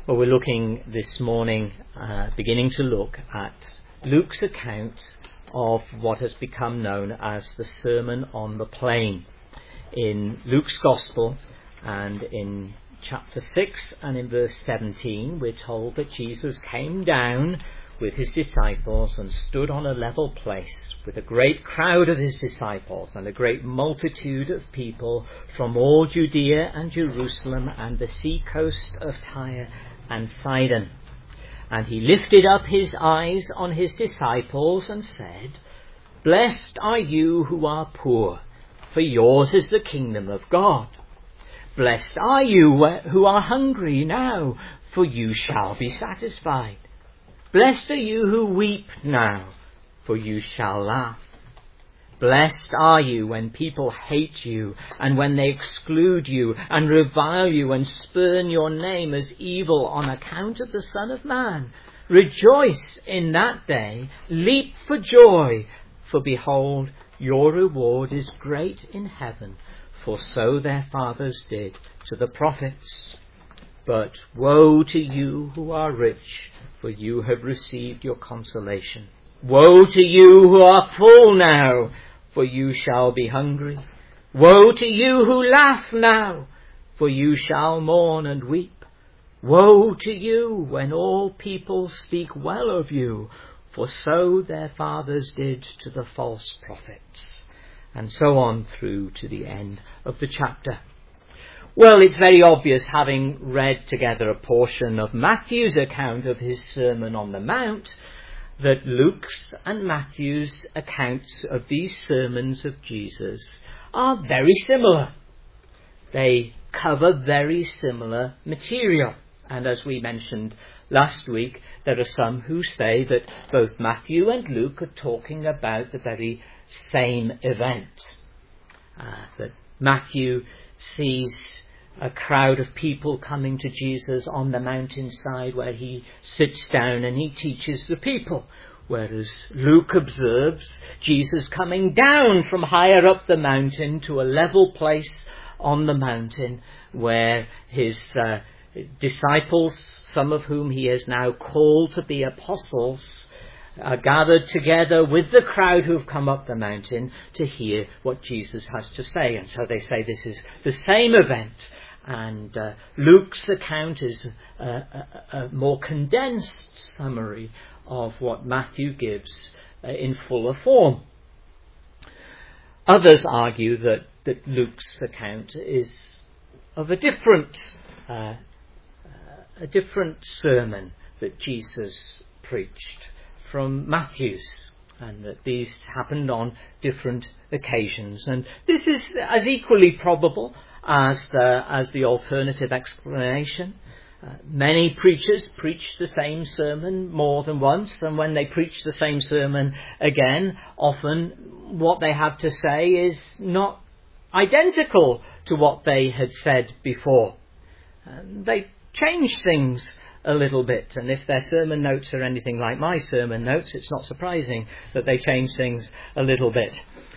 Well, we're looking this morning, beginning to look at Luke's account of what has become known as the Sermon on the Plain. In Luke's Gospel and in chapter 6 and in verse 17, we're told that Jesus came down with his disciples and stood on a level place with a great crowd of his disciples and a great multitude of people from all Judea and Jerusalem and the sea coast of Tyre and Sidon. And he lifted up his eyes on his disciples and said, "Blessed are you who are poor, for yours is the kingdom of God. Blessed are you who are hungry now, for you shall be satisfied. Blessed are you who weep now, for you shall laugh. Blessed are you when people hate you, and when they exclude you, and revile you, and spurn your name as evil on account of the Son of Man. Rejoice in that day, leap for joy, for behold, your reward is great in heaven, for so their fathers did to the prophets. But woe to you who are rich, for you have received your consolation. Woe to you who are full now, for you shall be hungry. Woe to you who laugh now, for you shall mourn and weep. Woe to you when all people speak well of you, for so their fathers did to the false prophets." And so on through to the end of the chapter. Well, it's very obvious, having read together a portion of Matthew's account of his Sermon on the Mount, that Luke's and Matthew's accounts of these sermons of Jesus are very similar. They cover very similar material. And as we mentioned last week, there are some who say that both Matthew and Luke are talking about the very same event. That Matthew sees a crowd of people coming to Jesus on the mountainside where he sits down and he teaches the people. Whereas Luke observes Jesus coming down from higher up the mountain to a level place on the mountain where his disciples, some of whom he has now called to be apostles, are gathered together with the crowd who have come up the mountain to hear what Jesus has to say. And so they say this is the same event. And Luke's account is a more condensed summary of what Matthew gives in fuller form. Others argue that Luke's account is of a different sermon that Jesus preached from Matthew's, and that these happened on different occasions. And this is as equally probable as the alternative explanation. Many preachers preach the same sermon more than once, and when they preach the same sermon again, often what they have to say is not identical to what they had said before. They change things a little bit, and if their sermon notes are anything like my sermon notes, it's not surprising that they change things a little bit.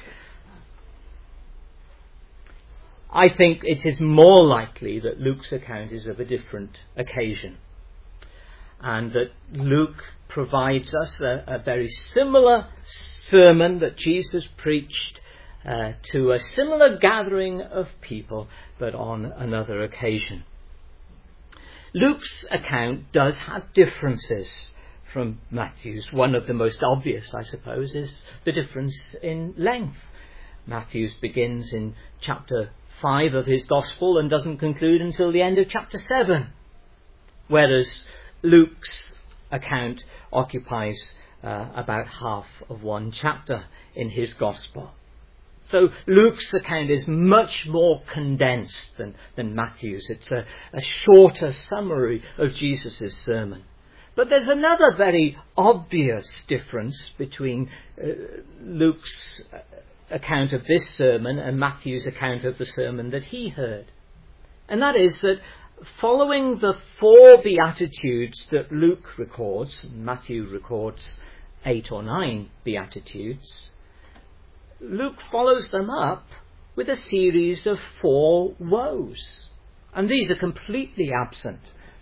I think it is more likely that Luke's account is of a different occasion, and that Luke provides us a very similar sermon that Jesus preached to a similar gathering of people, but on another occasion. Luke's account does have differences from Matthew's. One of the most obvious, I suppose, is the difference in length. Matthew's begins in chapter 5 of his Gospel and doesn't conclude until the end of chapter 7, whereas Luke's account occupies about half of one chapter in his Gospel. So Luke's account is much more condensed than Matthew's. It's a shorter summary of Jesus' sermon. But there's another very obvious difference between Luke's account of this sermon and Matthew's account of the sermon that he heard. And that is that following the 4 Beatitudes that Luke records, Matthew records 8 or 9 Beatitudes, Luke follows them up with a series of 4 woes. And these are completely absent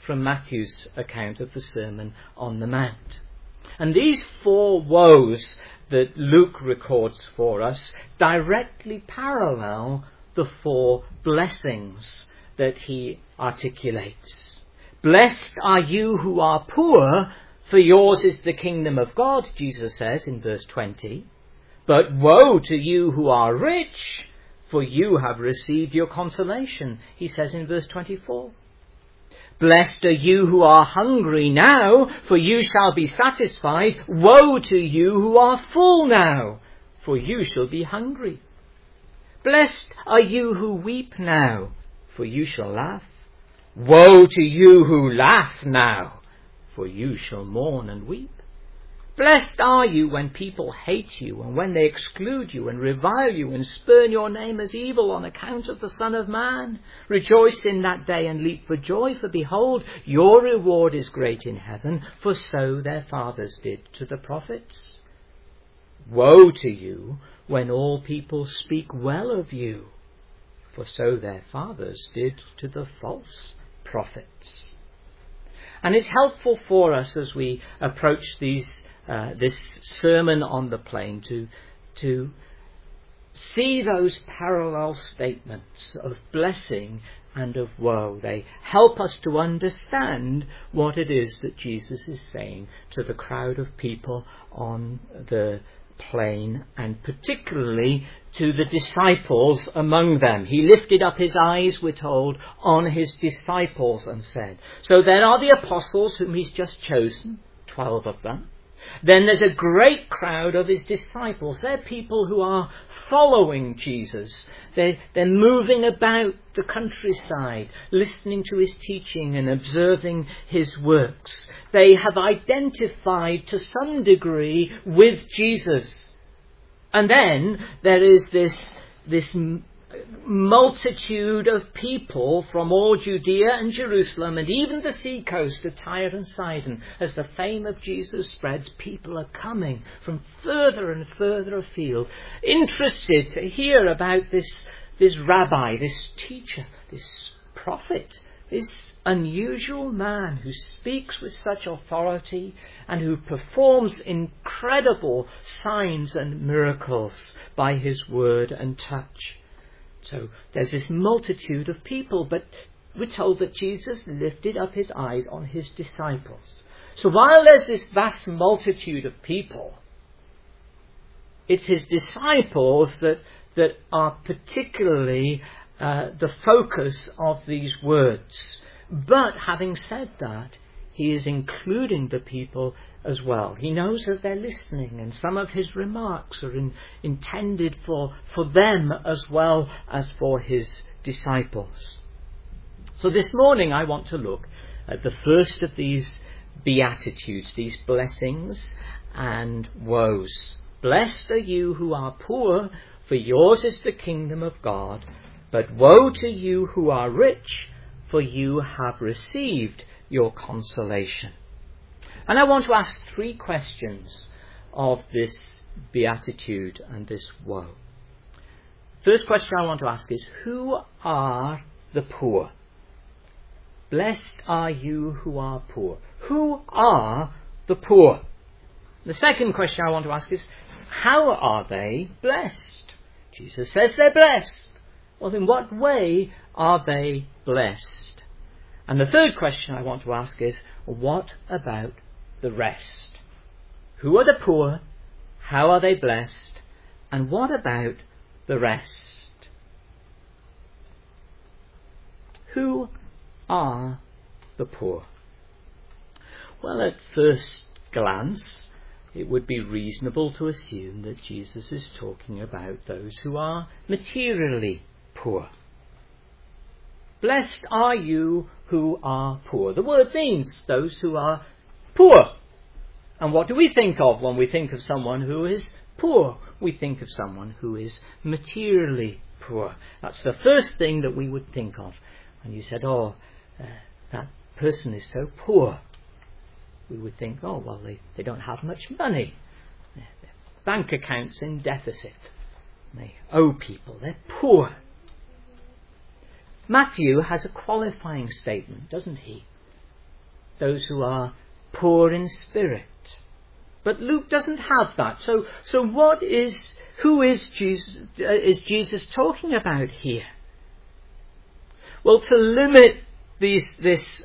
from Matthew's account of the Sermon on the Mount. And these 4 woes that Luke records for us directly parallel the 4 blessings that he articulates. Blessed are you who are poor, for yours is the kingdom of God, Jesus says in verse 20. But woe to you who are rich, for you have received your consolation, he says in verse 24. Blessed are you who are hungry now, for you shall be satisfied. Woe to you who are full now, for you shall be hungry. Blessed are you who weep now, for you shall laugh. Woe to you who laugh now, for you shall mourn and weep. Blessed are you when people hate you, and when they exclude you and revile you and spurn your name as evil on account of the Son of Man. Rejoice in that day and leap for joy, for behold, your reward is great in heaven, for so their fathers did to the prophets. Woe to you when all people speak well of you, for so their fathers did to the false prophets. And it's helpful for us as we approach this Sermon on the Plain to see those parallel statements of blessing and of woe. They help us to understand what it is that Jesus is saying to the crowd of people on the plain, and particularly to the disciples among them. He lifted up his eyes, we're told, on his disciples and said. So there are the apostles whom he's just chosen, 12 of them. Then there's a great crowd of his disciples. They're people who are following Jesus. They're moving about the countryside, listening to his teaching and observing his works. They have identified to some degree with Jesus. And then there is this multitude of people from all Judea and Jerusalem and even the sea coast of Tyre and Sidon. As the fame of Jesus spreads, people are coming from further and further afield, interested to hear about this rabbi, this teacher, this prophet, this unusual man who speaks with such authority and who performs incredible signs and miracles by his word and touch. So there's this multitude of people, but we're told that Jesus lifted up his eyes on his disciples. So while there's this vast multitude of people, it's his disciples that are particularly the focus of these words. But having said that, he is including the people as well. He knows that they're listening, and some of his remarks are intended for them as well as for his disciples. So this morning I want to look at the first of these beatitudes, these blessings and woes. Blessed are you who are poor, for yours is the kingdom of God. But woe to you who are rich, for you have received your consolation. And I want to ask 3 questions of this beatitude and this woe. First question I want to ask is, who are the poor? Blessed are you who are poor. Who are the poor? The second question I want to ask is, how are they blessed? Jesus says they're blessed. Well, in what way are they blessed? And the third question I want to ask is, what about the rest? Who are the poor? How are they blessed? And what about the rest? Who are the poor? Well, at first glance, it would be reasonable to assume that Jesus is talking about those who are materially poor. Blessed are you who are poor. The word means those who are poor. And what do we think of when we think of someone who is poor? We think of someone who is materially poor. That's the first thing that we would think of. And you said, that person is so poor. We would think, well, they don't have much money. Their bank account's in deficit. They owe people. They're poor. Matthew has a qualifying statement, doesn't he? those who are poor in spirit. But Luke doesn't have that. So who is Jesus talking about here? Well, to limit this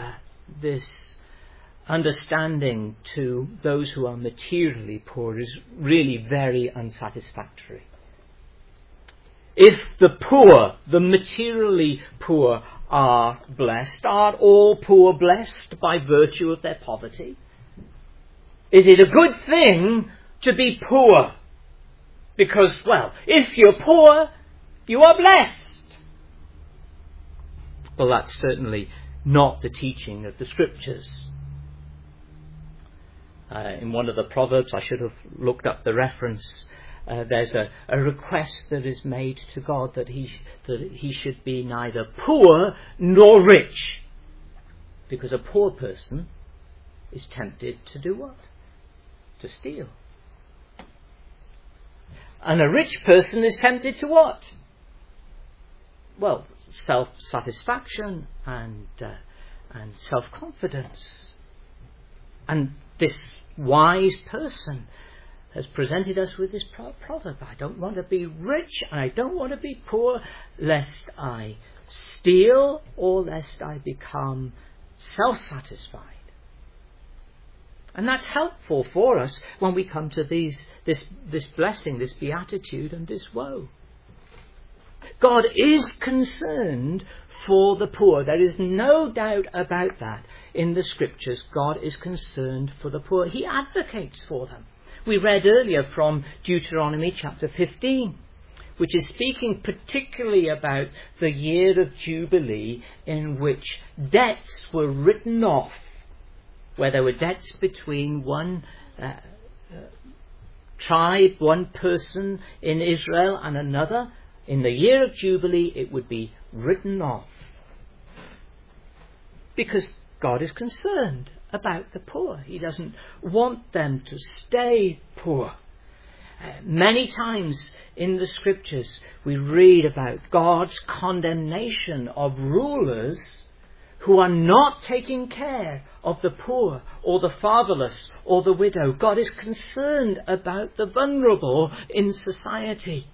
understanding to those who are materially poor is really very unsatisfactory. If the poor, the materially poor, are blessed, are all poor blessed by virtue of their poverty? Is it a good thing to be poor? Because, well, if you're poor, you are blessed. Well, that's certainly not the teaching of the Scriptures. In one of the Proverbs, I should have looked up the reference, there's a request that is made to God that he should be neither poor nor rich. Because a poor person is tempted to do what? To steal. And a rich person is tempted to what? Well, self-satisfaction and self-confidence. And this wise person has presented us with this proverb. I don't want to be rich and I don't want to be poor, lest I steal or lest I become self-satisfied. And that's helpful for us when we come to this blessing, this beatitude and this woe. God is concerned for the poor. There is no doubt about that. In the Scriptures, God is concerned for the poor. He advocates for them. We read earlier from Deuteronomy chapter 15, which is speaking particularly about the year of Jubilee in which debts were written off, where there were debts between one tribe, one person in Israel and another. In the year of Jubilee, it would be written off. Because God is concerned about the poor. He doesn't want them to stay poor. Many times in the Scriptures we read about God's condemnation of rulers who are not taking care of the poor or the fatherless or the widow. God is concerned about the vulnerable in society.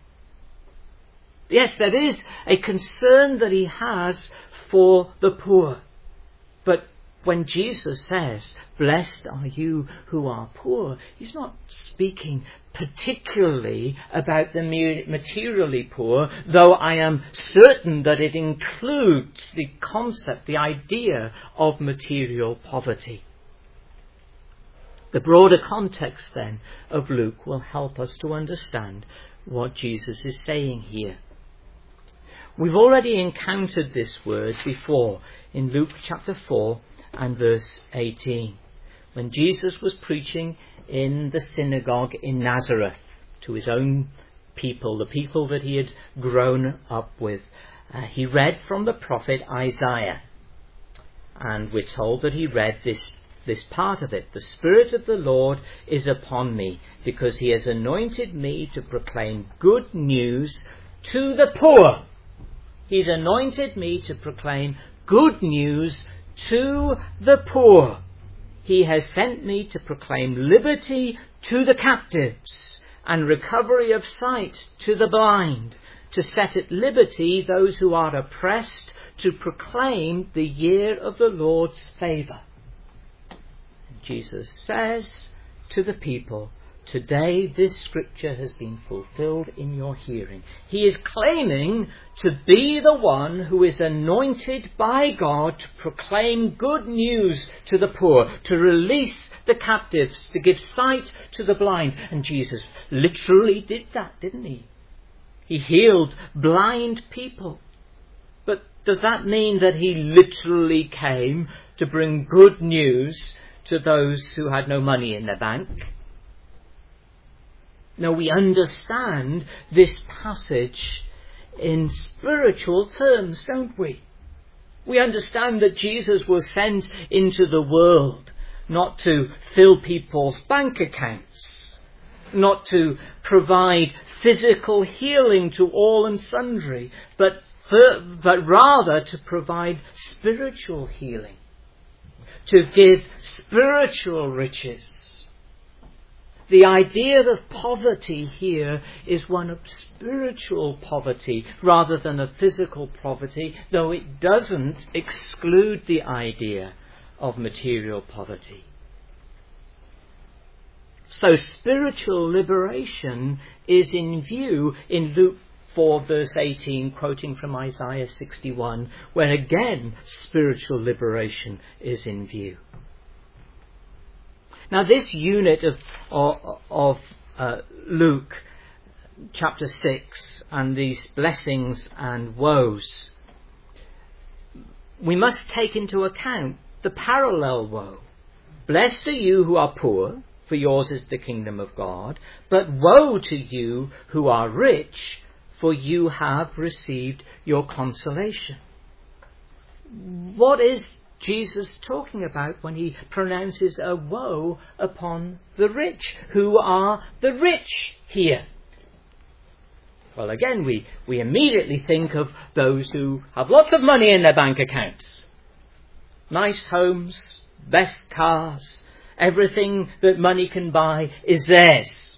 Yes, there is a concern that he has for the poor. But when Jesus says, blessed are you who are poor, he's not speaking particularly about the materially poor, though I am certain that it includes the concept, the idea of material poverty. The broader context then of Luke will help us to understand what Jesus is saying here. We've already encountered this word before in Luke chapter 4 and verse 18, when Jesus was preaching in the synagogue in Nazareth to his own people, the people that he had grown up with. He read from the prophet Isaiah, and we're told that he read this part of it. The Spirit of the Lord is upon me, because he has anointed me to proclaim good news to the poor. He's anointed me to proclaim good news to the poor. He has sent me to proclaim liberty to the captives and recovery of sight to the blind, to set at liberty those who are oppressed, to proclaim the year of the Lord's favour. Jesus says to the people, today this scripture has been fulfilled in your hearing. He is claiming to be the one who is anointed by God to proclaim good news to the poor, to release the captives, to give sight to the blind. And Jesus literally did that, didn't he? He healed blind people. But does that mean that he literally came to bring good news to those who had no money in their bank? No, we understand this passage in spiritual terms, don't we? We understand that Jesus was sent into the world not to fill people's bank accounts, not to provide physical healing to all and sundry, but rather to provide spiritual healing, to give spiritual riches. The idea of poverty here is one of spiritual poverty rather than a physical poverty, though it doesn't exclude the idea of material poverty. So spiritual liberation is in view in Luke 4 verse 18, quoting from Isaiah 61, where again spiritual liberation is in view. Now this unit of Luke chapter 6 and these blessings and woes, we must take into account the parallel woe. Blessed are you who are poor, for yours is the kingdom of God. But woe to you who are rich, for you have received your consolation. What is Jesus talking about when he pronounces a woe upon the rich? Who are the rich here? Well, again, we immediately think of those who have lots of money in their bank accounts. Nice homes, best cars, everything that money can buy is theirs.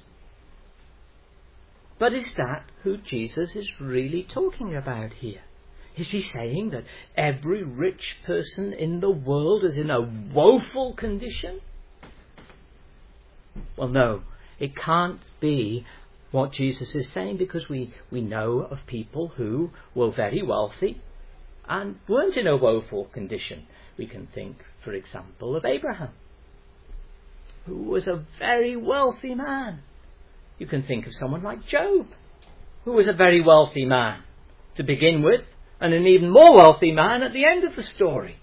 But is that who Jesus is really talking about here? Is he saying that every rich person in the world is in a woeful condition? Well, no, it can't be what Jesus is saying, because we know of people who were very wealthy and weren't in a woeful condition. We can think, for example, of Abraham, who was a very wealthy man. You can think of someone like Job, who was a very wealthy man to begin with, and an even more wealthy man at the end of the story.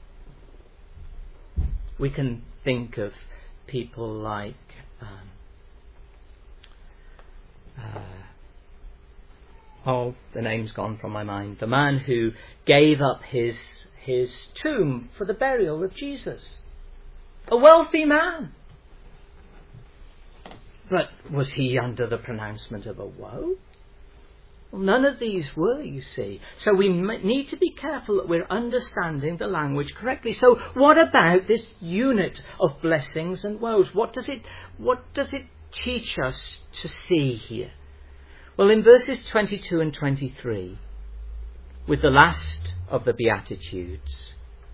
We can think of people like the name's gone from my mind. The man who gave up his tomb for the burial of Jesus. A wealthy man. But was he under the pronouncement of a woe? Well, none of these were, you see. So we need to be careful that we're understanding the language correctly. So what about this unit of blessings and woes? What does it teach us to see here? Well, in verses 22 and 23, with the last of the Beatitudes,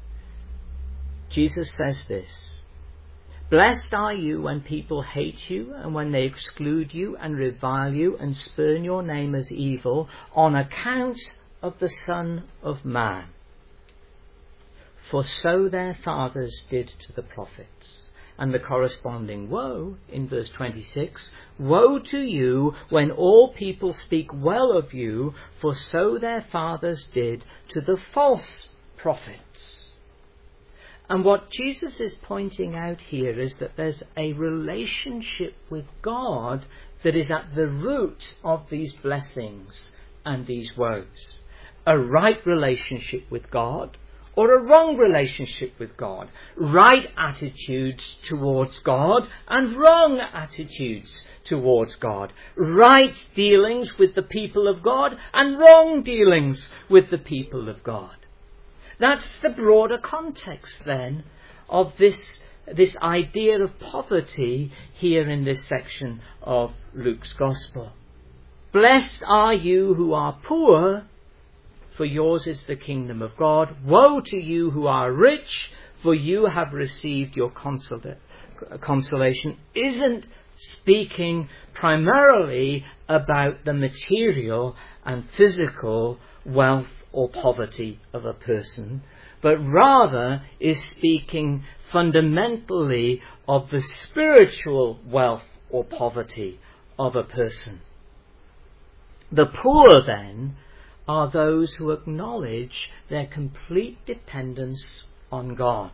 Jesus says this: Blessed are you when people hate you, and when they exclude you and revile you and spurn your name as evil on account of the Son of Man. For so their fathers did to the prophets. And the corresponding woe in verse 26, woe to you when all people speak well of you, for so their fathers did to the false prophets. And what Jesus is pointing out here is that there's a relationship with God that is at the root of these blessings and these woes. A right relationship with God, or a wrong relationship with God. Right attitudes towards God and wrong attitudes towards God. Right dealings with the people of God and wrong dealings with the people of God. That's the broader context then of this idea of poverty here in this section of Luke's Gospel. Blessed are you who are poor, for yours is the kingdom of God. Woe to you who are rich, for you have received your consolation. Isn't speaking primarily about the material and physical wealth or poverty of a person, but rather is speaking fundamentally of the spiritual wealth or poverty of a person. The poor, then, are those who acknowledge their complete dependence on God.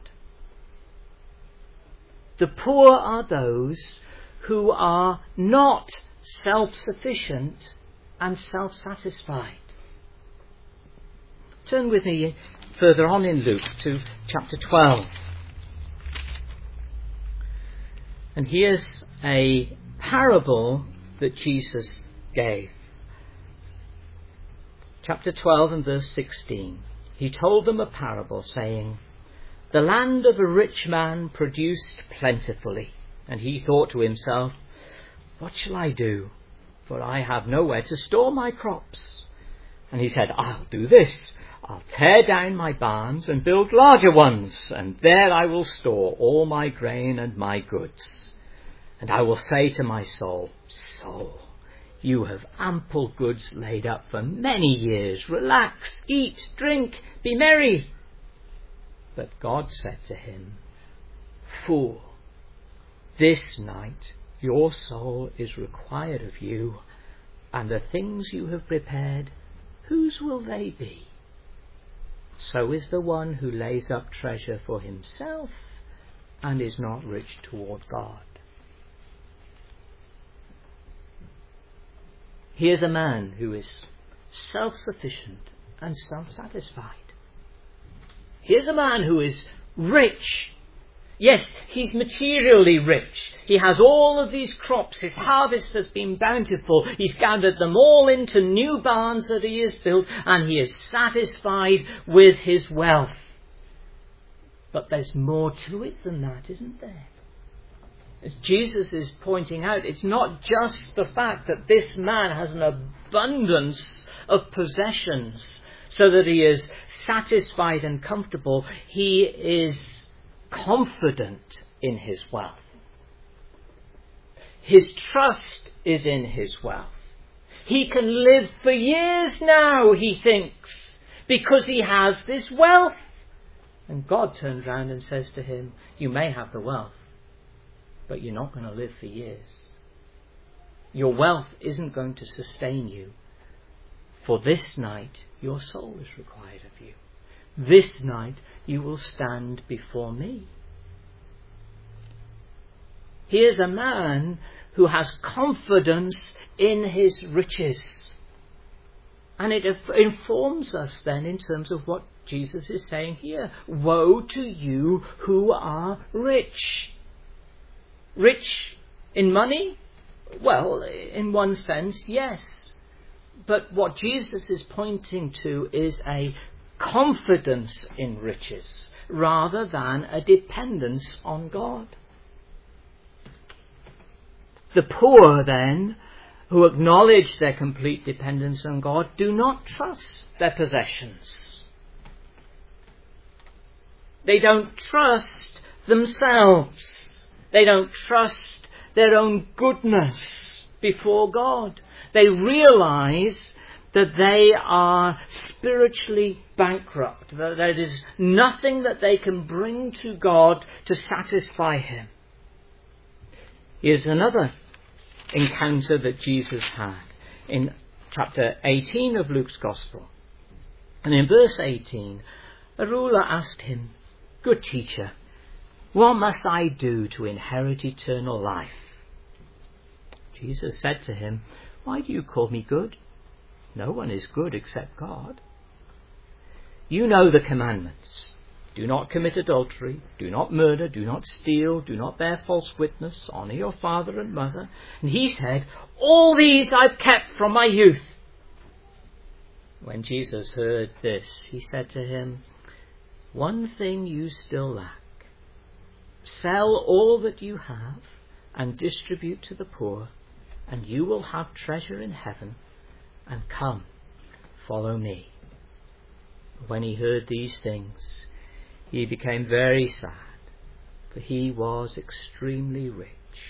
The poor are those who are not self-sufficient and self-satisfied. Turn with me further on in Luke to chapter 12. And here's a parable that Jesus gave. Chapter 12 and verse 16. He told them a parable, saying, The land of a rich man produced plentifully, and he thought to himself, what shall I do? For I have nowhere to store my crops. And he said, I'll do this. I'll tear down my barns and build larger ones, and there I will store all my grain and my goods. And I will say to my soul, soul, you have ample goods laid up for many years. Relax, eat, drink, be merry. But God said to him, fool, this night your soul is required of you, and the things you have prepared, whose will they be? So is the one who lays up treasure for himself and is not rich toward God. Here's a man who is self-sufficient and self-satisfied. Here's a man who is rich. Yes, he's materially rich. He has all of these crops. His harvest has been bountiful. He's gathered them all into new barns that he has built, and he is satisfied with his wealth. But there's more to it than that, isn't there? As Jesus is pointing out, it's not just the fact that this man has an abundance of possessions so that he is satisfied and comfortable. He is confident in his wealth. His trust is in his wealth. He can live for years now, he thinks, because he has this wealth. And God turns around and says to him, you may have the wealth, but you're not going to live for years. Your wealth isn't going to sustain you. For this night, your soul is required of you. This night, you will stand before me. Here's a man who has confidence in his riches. And it informs us then in terms of what Jesus is saying here. Woe to you who are rich. Rich in money? Well, in one sense, yes. But what Jesus is pointing to is a confidence in riches rather than a dependence on God. The poor, then, who acknowledge their complete dependence on God, do not trust their possessions. They don't trust themselves. They don't trust their own goodness before God. They realize that they are spiritually bankrupt, that there is nothing that they can bring to God to satisfy him. Here's another encounter that Jesus had in chapter 18 of Luke's Gospel. And in verse 18, a ruler asked him, Good teacher, what must I do to inherit eternal life? Jesus said to him, Why do you call me good? No one is good except God. You know the commandments. Do not commit adultery, do not murder, do not steal, do not bear false witness, honour your father and mother. And he said, All these I've kept from my youth. When Jesus heard this, he said to him, One thing you still lack. Sell all that you have and distribute to the poor, and you will have treasure in heaven, and come, follow me. When he heard these things, he became very sad, for he was extremely rich.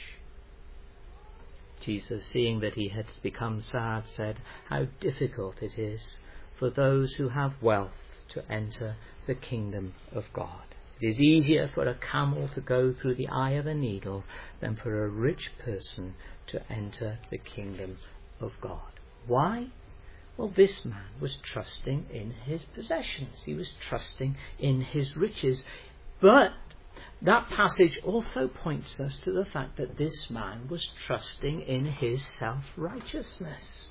Jesus, seeing that he had become sad, said, How difficult it is for those who have wealth to enter the kingdom of God. It is easier for a camel to go through the eye of a needle than for a rich person to enter the kingdom of God. Why? Well, this man was trusting in his possessions. He was trusting in his riches. But that passage also points us to the fact that this man was trusting in his self-righteousness.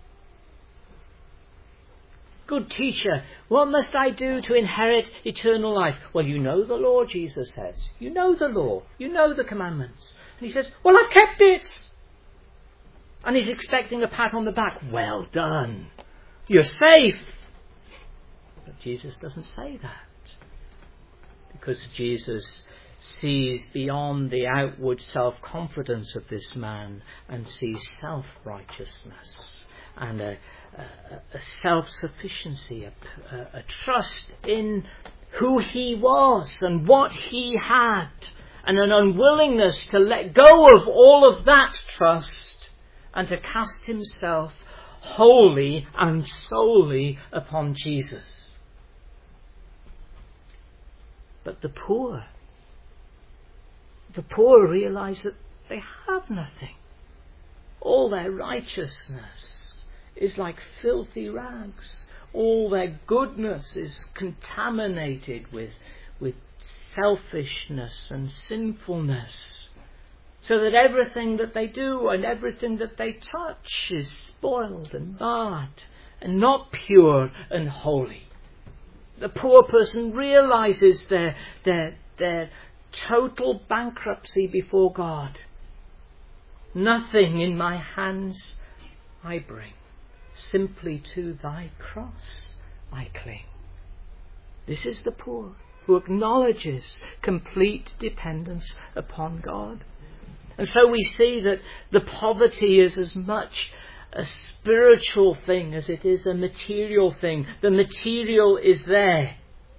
Good teacher, what must I do to inherit eternal life? Well, you know the law, Jesus says. You know the law. You know the commandments. And he says, Well, I've kept it. And he's expecting a pat on the back. Well done. You're safe. But Jesus doesn't say that. because Jesus sees beyond the outward self-confidence of this man and sees self-righteousness and a self-sufficiency, a trust in who he was and what he had, and an unwillingness to let go of all of that trust and to cast himself wholly and solely upon Jesus. But the poor realize that they have nothing. All their righteousness is like filthy rags. All their goodness is contaminated with selfishness and sinfulness, so that everything that they do and everything that they touch is spoiled and marred and not pure and holy. The poor person realizes their total bankruptcy before God. Nothing in my hands I bring, simply to thy cross I cling. This is the poor who acknowledges complete dependence upon God. And so we see that the poverty is as much a spiritual thing as it is a material thing. The material is there,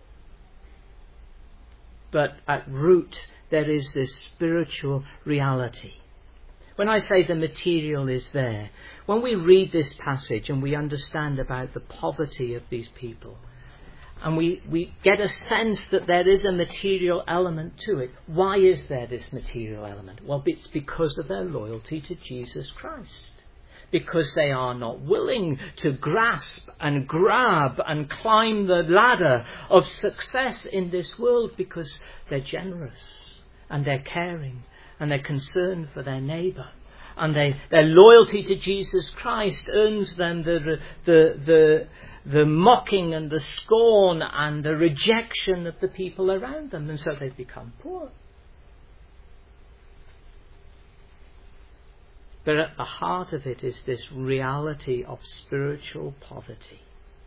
but at root there is this spiritual reality. When I say the material is there, when we read this passage and we understand about the poverty of these people, and we get a sense that there is a material element to it. Why is there this material element? Well, it's because of their loyalty to Jesus Christ. Because they are not willing to grasp and grab and climb the ladder of success in this world, because they're generous and they're caring and they're concerned for their neighbour. And their loyalty to Jesus Christ earns them the mocking and the scorn and the rejection of the people around them, and so they've become poor. But at the heart of it is this reality of spiritual poverty.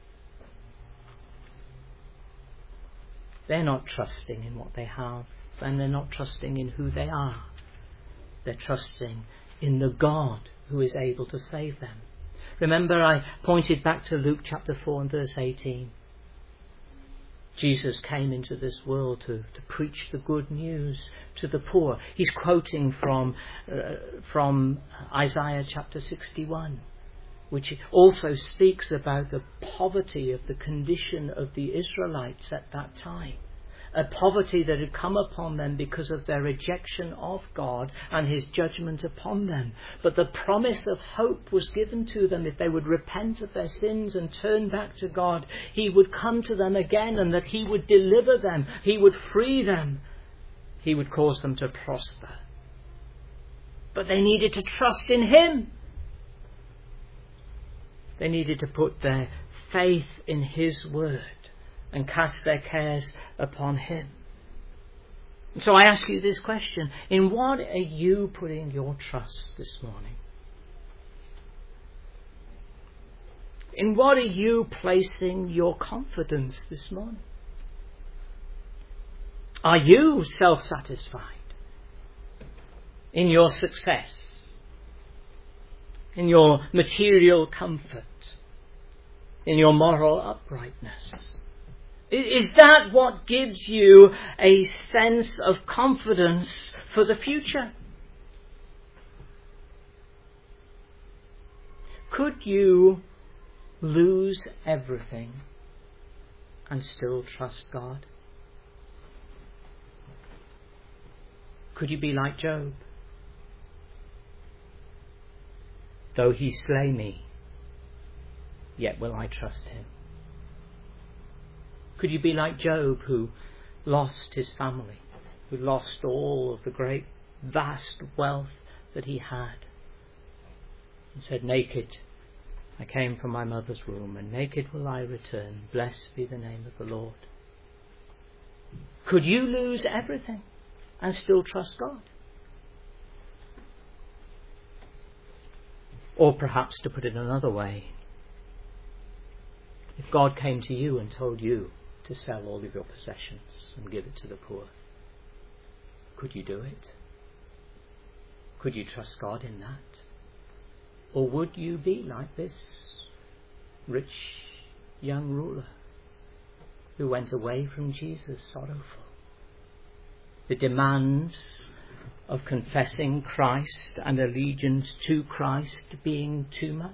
They're not trusting in what they have, and they're not trusting in who they are. They're trusting in the God who is able to save them. Remember, I pointed back to Luke chapter 4 and verse 18. Jesus came into this world to preach the good news to the poor. He's quoting from Isaiah chapter 61, which also speaks about the poverty of the condition of the Israelites at that time. A poverty that had come upon them because of their rejection of God and his judgment upon them. But the promise of hope was given to them. If they would repent of their sins and turn back to God, he would come to them again, and that he would deliver them. He would free them. He would cause them to prosper. But they needed to trust in him. They needed to put their faith in his word and cast their cares upon him. So I ask you this question: in what are you putting your trust this morning? In what are you placing your confidence this morning? Are you self-satisfied in your success, in your material comfort, in your moral uprightness? Is that what gives you a sense of confidence for the future? Could you lose everything and still trust God? Could you be like Job? Though he slay me, yet will I trust him. Could you be like Job, who lost his family, who lost all of the great, vast wealth that he had, and said, naked I came from my mother's womb, and naked will I return. Blessed be the name of the Lord. Could you lose everything and still trust God? Or perhaps, to put it another way, if God came to you and told you to sell all of your possessions and give it to the poor? Could you do it? Could you trust God in that? Or would you be like this rich young ruler who went away from Jesus sorrowful? The demands of confessing Christ and allegiance to Christ being too much?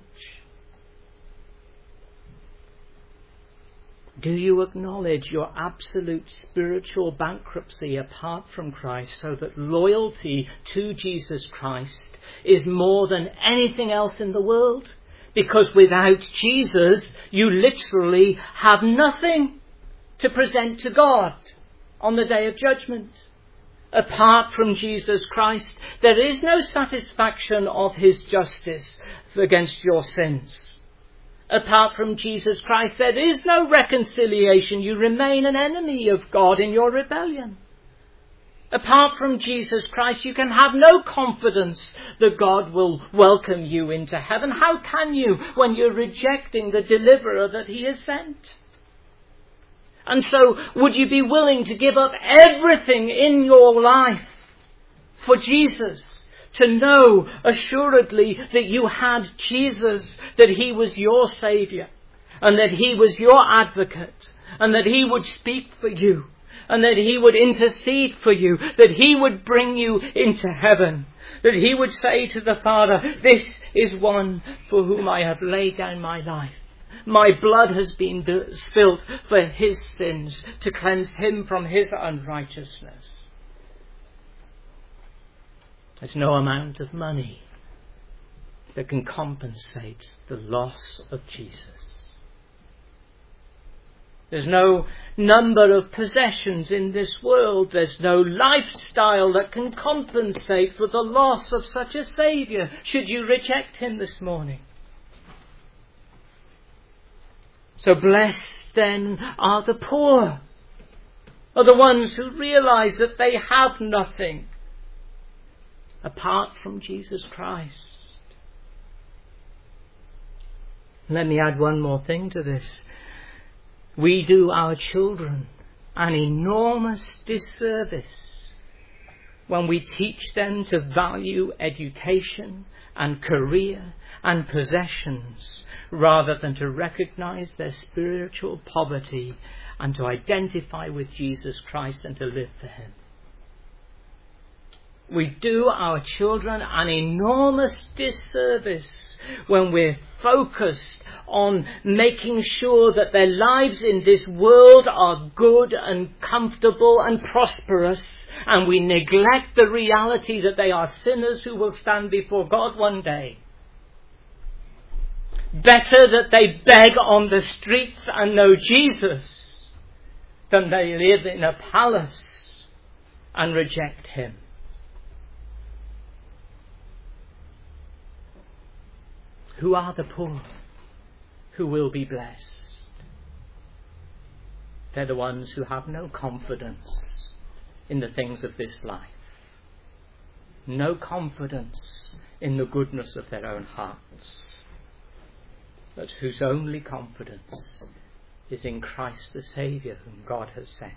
Do you acknowledge your absolute spiritual bankruptcy apart from Christ, so that loyalty to Jesus Christ is more than anything else in the world? Because without Jesus, you literally have nothing to present to God on the day of judgment. Apart from Jesus Christ, there is no satisfaction of his justice against your sins. Apart from Jesus Christ, there is no reconciliation. You remain an enemy of God in your rebellion. Apart from Jesus Christ, you can have no confidence that God will welcome you into heaven. How can you when you're rejecting the deliverer that he has sent? And so, would you be willing to give up everything in your life for Jesus? To know assuredly that you had Jesus, that he was your Saviour, and that he was your advocate, and that he would speak for you, and that he would intercede for you, that he would bring you into heaven, that he would say to the Father, this is one for whom I have laid down my life. My blood has been spilt for his sins, to cleanse him from his unrighteousness. There's no amount of money that can compensate the loss of Jesus. There's no number of possessions in this world. There's no lifestyle that can compensate for the loss of such a Saviour, should you reject him this morning. So blessed then are the poor, are the ones who realise that they have nothing apart from Jesus Christ. Let me add one more thing to this. We do our children an enormous disservice when we teach them to value education and career and possessions rather than to recognise their spiritual poverty and to identify with Jesus Christ and to live for him. We do our children an enormous disservice when we're focused on making sure that their lives in this world are good and comfortable and prosperous, and we neglect the reality that they are sinners who will stand before God one day. Better that they beg on the streets and know Jesus than they live in a palace and reject him. Who are the poor who will be blessed? They're the ones who have no confidence in the things of this life. No confidence in the goodness of their own hearts. But whose only confidence is in Christ the Saviour whom God has sent.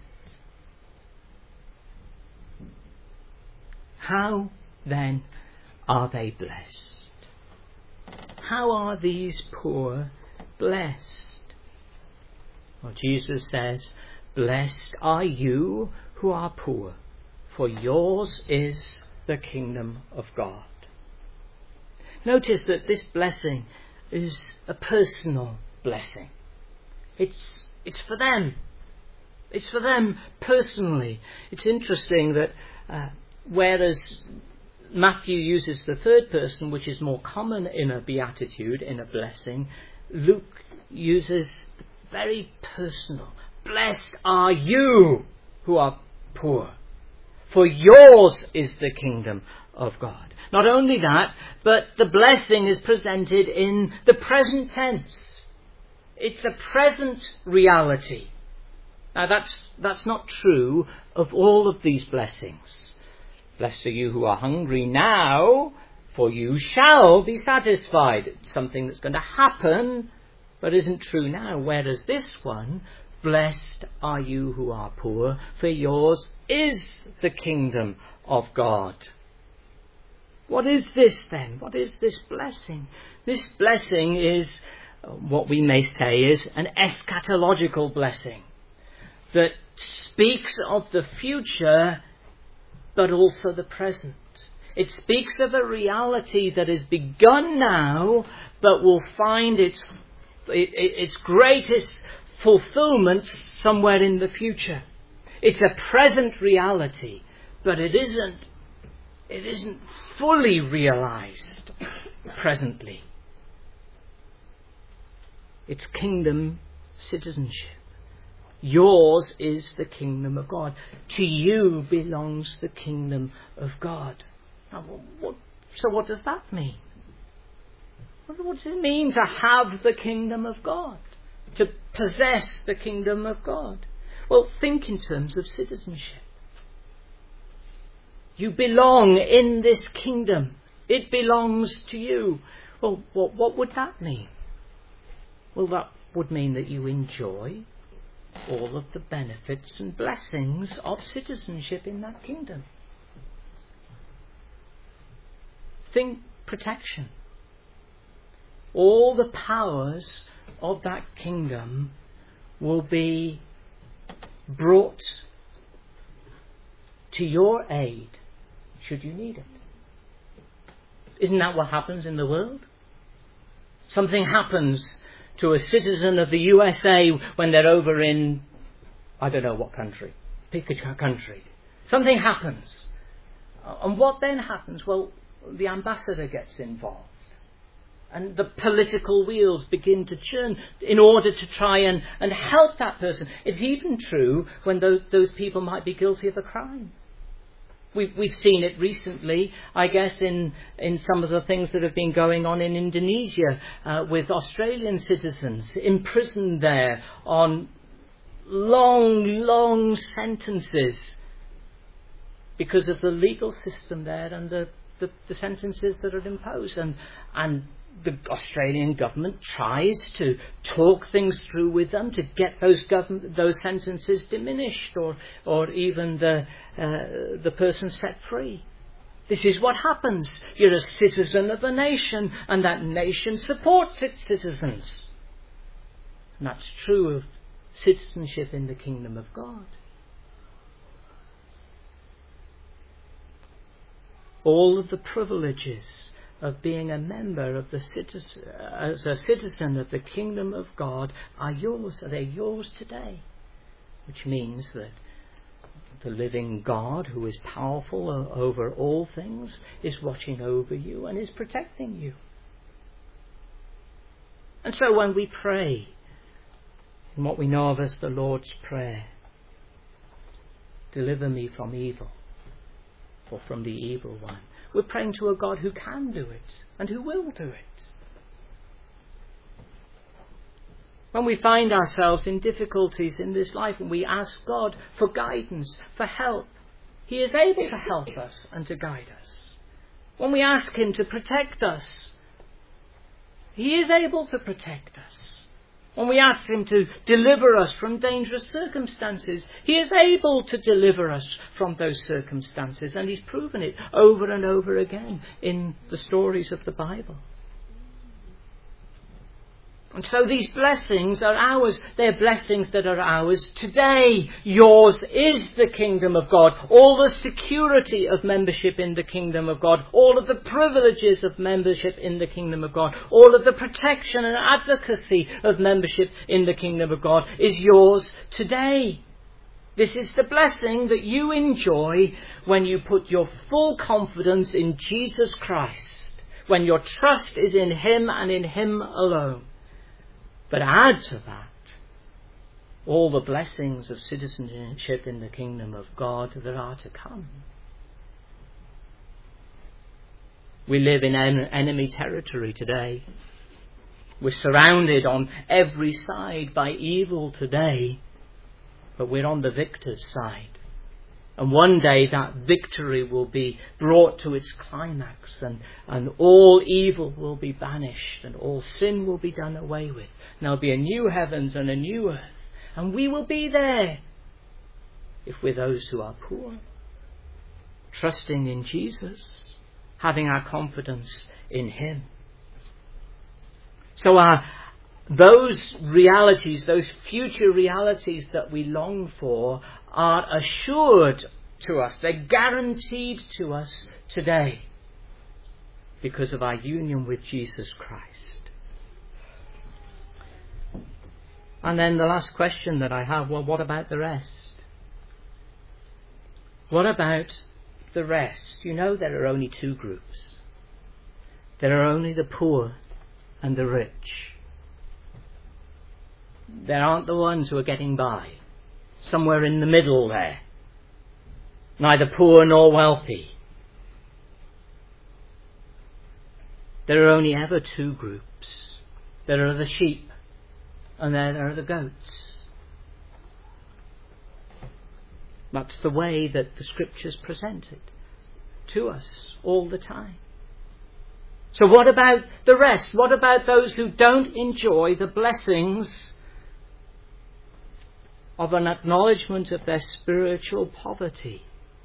How then are they blessed? How are these poor blessed? Well, Jesus says, blessed are you who are poor, for yours is the kingdom of God. Notice that this blessing is a personal blessing. It's for them. It's for them personally. It's interesting that whereas Matthew uses the third person, which is more common in a beatitude, in a blessing, Luke uses very personal. Blessed are you who are poor, for yours is the kingdom of God. Not only that, but the blessing is presented in the present tense. It's a present reality. Now that's not true of all of these blessings. Blessed are you who are hungry now, for you shall be satisfied. It's something that's going to happen, but isn't true now. Whereas this one, Blessed are you who are poor, for yours is the kingdom of God. What is this then? What is this blessing? This blessing is what we may say is an eschatological blessing that speaks of the future but also the present. It speaks of a reality that has begun now but will find its greatest fulfillment somewhere in the future. It's a present reality, but it isn't fully realized presently. It's kingdom citizenship. Yours is the kingdom of God. To you belongs the kingdom of God. Now, what does that mean? What does it mean to have the kingdom of God? To possess the kingdom of God? Well, think in terms of citizenship. You belong in this kingdom. It belongs to you. Well, what would that mean? Well, that would mean that you enjoy all of the benefits and blessings of citizenship in that kingdom. Think protection. All the powers of that kingdom will be brought to your aid should you need it. Isn't that what happens in the world? Something happens to a citizen of the USA when they're over in, I don't know what country, pick a country. Something happens. And what then happens? Well, the ambassador gets involved. And the political wheels begin to churn in order to try and help that person. It's even true when those people might be guilty of a crime. We've seen it recently, I guess, in some of the things that have been going on in Indonesia with Australian citizens imprisoned there on long sentences because of the legal system there and the sentences that are imposed. And the Australian government tries to talk things through with them to get those sentences diminished or even the person set free. This is what happens. You're a citizen of a nation, and that nation supports its citizens. And that's true of citizenship in the kingdom of God. All of the privileges of being a member of as a citizen of the kingdom of God are yours. They're yours today. Which means that the living God, who is powerful over all things, is watching over you and is protecting you. And so when we pray in what we know of as the Lord's Prayer, deliver me from evil, or from the evil one, we're praying to a God who can do it and who will do it. When we find ourselves in difficulties in this life and we ask God for guidance, for help, He is able to help us and to guide us. When we ask Him to protect us, He is able to protect us. When we ask Him to deliver us from dangerous circumstances, He is able to deliver us from those circumstances. And He's proven it over and over again in the stories of the Bible. And so these blessings are ours. They're blessings that are ours today. Yours is the kingdom of God. All the security of membership in the kingdom of God. All of the privileges of membership in the kingdom of God. All of the protection and advocacy of membership in the kingdom of God is yours today. This is the blessing that you enjoy when you put your full confidence in Jesus Christ. When your trust is in Him and in Him alone. But add to that all the blessings of citizenship in the kingdom of God that are to come. We live in enemy territory today. We're surrounded on every side by evil today, but we're on the victor's side. And one day that victory will be brought to its climax and all evil will be banished and all sin will be done away with. And there'll be a new heavens and a new earth. And we will be there if we're those who are poor, trusting in Jesus, having our confidence in him. So those realities, those future realities that we long for, are assured to us. They're guaranteed to us today because of our union with Jesus Christ. And then the last question that I have, well, what about the rest? What about the rest? You know, there are only two groups. There are only the poor and the rich. There aren't the ones who are getting by. Somewhere in the middle there. Neither poor nor wealthy. There are only ever two groups. There are the sheep and there are the goats. That's the way that the Scriptures present it to us all the time. So what about the rest? What about those who don't enjoy the blessings of an acknowledgement of their spiritual poverty?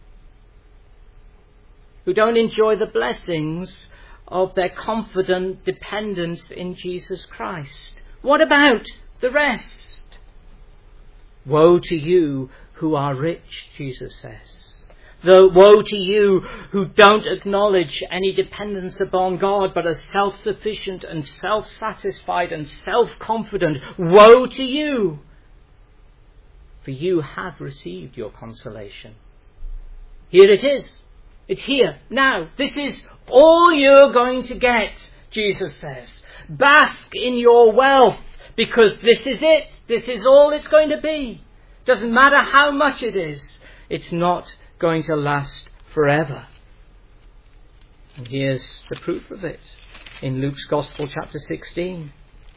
Who don't enjoy the blessings of their confident dependence in Jesus Christ? What about the rest? Woe to you who are rich, Jesus says. Woe to you who don't acknowledge any dependence upon God, but are self-sufficient and self-satisfied and self-confident. Woe to you! For you have received your consolation. Here it is. It's here, now. This is all you're going to get, Jesus says. Bask in your wealth, because this is it. This is all it's going to be. Doesn't matter how much it is. It's not going to last forever. And here's the proof of it in Luke's Gospel, chapter 16.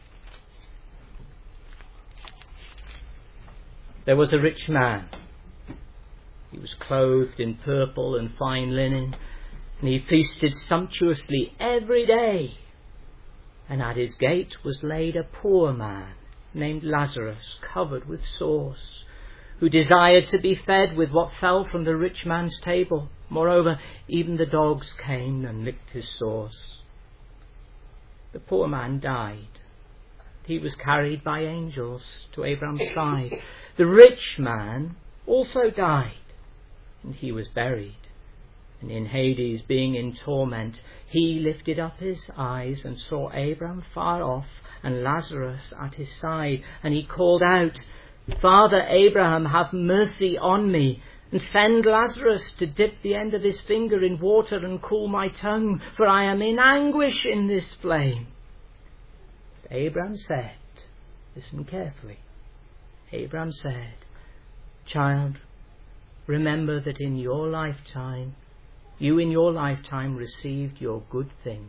There was a rich man. He was clothed in purple and fine linen, and he feasted sumptuously every day. And at his gate was laid a poor man named Lazarus, covered with sores, who desired to be fed with what fell from the rich man's table. Moreover, even the dogs came and licked his sores. The poor man died. He was carried by angels to Abraham's side. The rich man also died, and he was buried. And in Hades, being in torment, he lifted up his eyes and saw Abraham far off and Lazarus at his side. And he called out, Father Abraham, have mercy on me, and send Lazarus to dip the end of his finger in water and cool my tongue, for I am in anguish in this flame. But Abraham said, listen carefully, Abraham said, Child, remember that in your lifetime received your good things.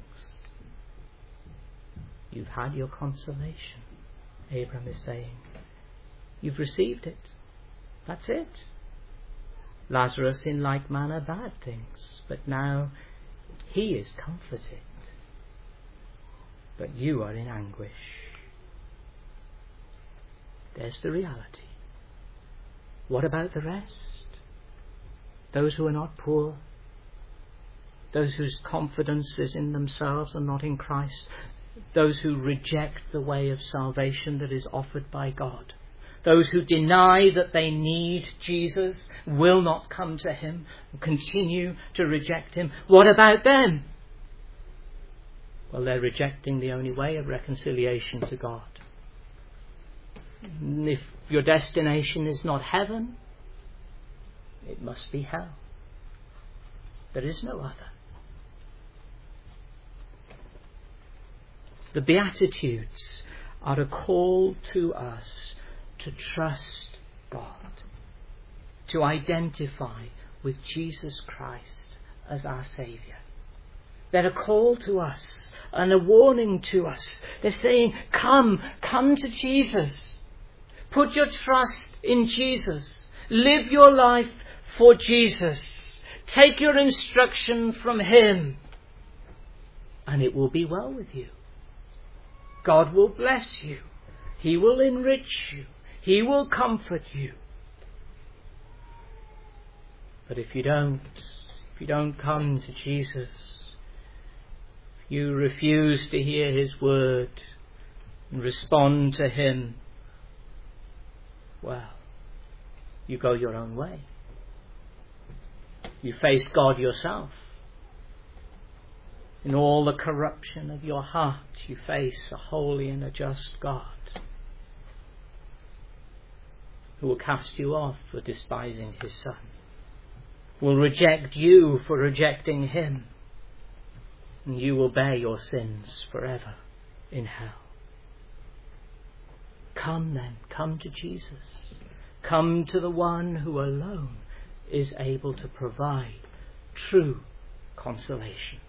You've had your consolation, Abraham is saying. You've received it. That's it. Lazarus in like manner bad things, but now he is comforted. But you are in anguish. There's the reality. What about the rest? Those who are not poor, those whose confidence is in themselves and not in Christ, those who reject the way of salvation that is offered by God, those who deny that they need Jesus, will not come to him, continue to reject him. What about them? Well, they're rejecting the only way of reconciliation to God. If your destination is not heaven, it must be hell. There is no other. The Beatitudes are a call to us to trust God, to identify with Jesus Christ as our Saviour. They're a call to us and a warning to us. They're saying, come to Jesus. Put your trust in Jesus. Live your life for Jesus. Take your instruction from him, and it will be well with you. God will bless you. He will enrich you. He will comfort you. But if you don't come to Jesus, if you refuse to hear his word and respond to him, well, you go your own way. You face God yourself. In all the corruption of your heart, you face a holy and a just God who will cast you off for despising his Son, will reject you for rejecting him, and you will bear your sins forever in hell. Come then, come to Jesus. Come to the one who alone is able to provide true consolation.